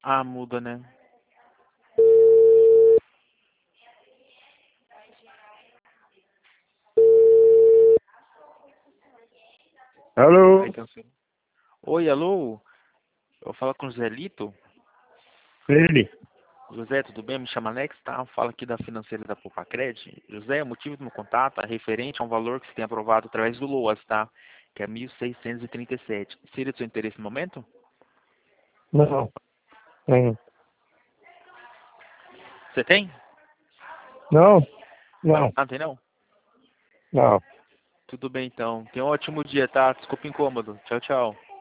Ah, muda, né? Alô? Aí cancela. Oi, alô? Eu falo com o José Lito. Ele? José, tudo bem? Me chama Alex, tá? Fala aqui da financeira da Popacred. José, o motivo do meu contato é referente a um valor que você tem aprovado através do LOAS, tá? Que é 1.637. Seria do seu interesse no momento? Não. Tem. Você tem? Não? Não. Ah, tem não? Não. Tudo bem então. Tenha um ótimo dia, tá? Desculpa o incômodo. Tchau, tchau.